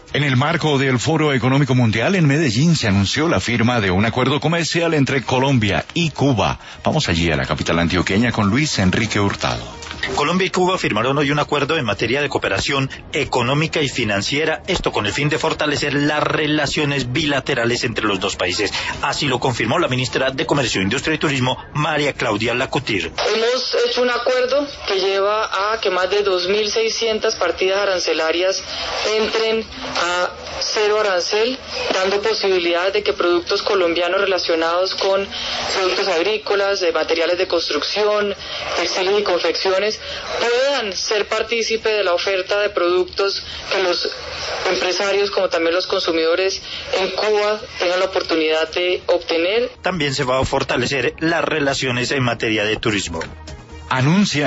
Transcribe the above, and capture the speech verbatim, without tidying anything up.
En el marco del Foro Económico Mundial en Medellín se anunció la firma de un acuerdo comercial entre Colombia y Cuba. Vamos allí a la capital antioqueña con Luis Enrique Hurtado. Colombia y Cuba firmaron hoy un acuerdo en materia de cooperación económica y financiera, esto con el fin de fortalecer las relaciones bilaterales entre los dos países. Así lo confirmó la ministra de Comercio, Industria y Turismo, María Claudia Lacutir. Hemos hecho un acuerdo que lleva a que más de dos mil seiscientas partidas arancelarias entren a cero arancel, dando posibilidades de que productos colombianos relacionados con productos agrícolas, de materiales de construcción, textiles y confecciones puedan ser partícipe de la oferta de productos que los empresarios como también los consumidores en Cuba tengan la oportunidad de obtener. También se va a fortalecer las relaciones en materia de turismo. Anuncia